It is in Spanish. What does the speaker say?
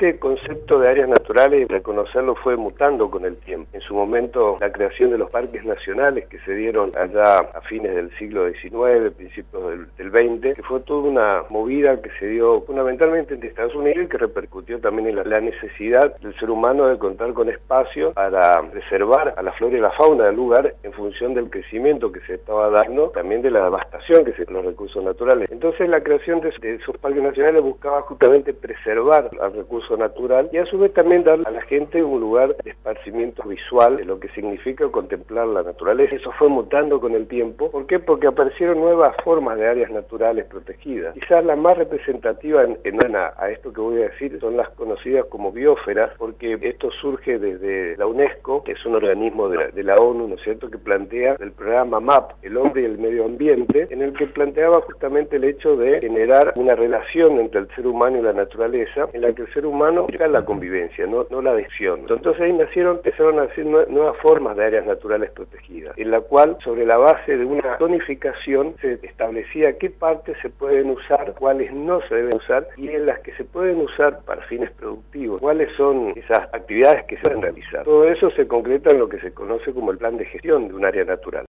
este concepto de áreas naturales, reconocerlo, fue mutando con el tiempo. En su momento, la creación de los parques nacionales que se dieron allá a fines del siglo XIX, principios del XX, que fue toda una movida que se dio fundamentalmente en Estados Unidos y que repercutió también en la necesidad del ser humano de contar con espacio para preservar a la flora y la fauna del lugar en función del crecimiento que se estaba dando, también de la devastación que se los recursos naturales. Entonces la creación de esos parques nacionales buscaba justamente preservar al recurso natural y a su vez también dar a la gente un lugar de esparcimiento visual de lo que significa contemplar la naturaleza. Eso fue mutando con el tiempo. ¿Por qué? Porque aparecieron nuevas formas de áreas naturales protegidas. Quizás la más representativa a esto que voy a decir son las conocidas como biósferas, porque esto surge desde la UNESCO, que es un organismo de la ONU, ¿no es cierto?, que plantea el programa MAP, el hombre y el medio ambiente, en el que planteaba justamente el hecho de generar una relación entre el ser humano y la naturaleza, en la que el ser humano busca la convivencia, no la adhesión. Entonces ahí empezaron a hacer nuevas formas de áreas naturales protegidas, en la cual, sobre la base de una zonificación, se establecía qué partes se pueden usar, cuáles no se deben usar, y en las que se pueden usar para fines productivos, cuáles son esas actividades que se deben realizar. Todo eso se concreta en lo que se conoce como el plan de gestión de un área natural.